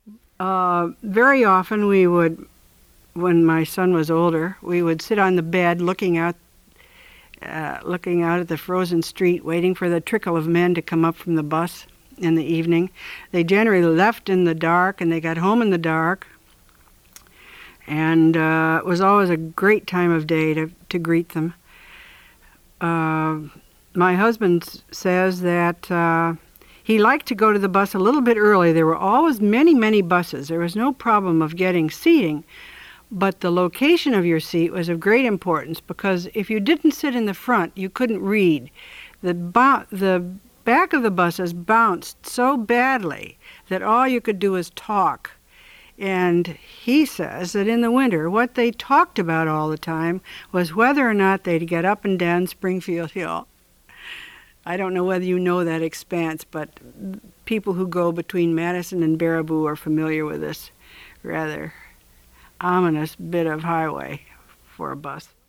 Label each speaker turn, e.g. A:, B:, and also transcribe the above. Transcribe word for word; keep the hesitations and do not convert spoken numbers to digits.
A: Uh, very often we would, when my son was older, we would sit on the bed looking out, uh, looking out at the frozen street, waiting for the trickle of men to come up from the bus in the evening. They generally left in the dark, and they got home in the dark. And uh, it was always a great time of day to, to greet them. Uh, my husband says that uh, he liked to go to the bus a little bit early. There were always many, many buses. There was no problem of getting seating, but the location of your seat was of great importance, because if you didn't sit in the front, you couldn't read. The, bo- the back of the buses bounced so badly that all you could do was talk. And he says that in the winter, what they talked about all the time was whether or not they'd get up and down Springfield Hill. I don't know whether you know that expanse, but people who go between Madison and Baraboo are familiar with this rather ominous bit of highway for a bus.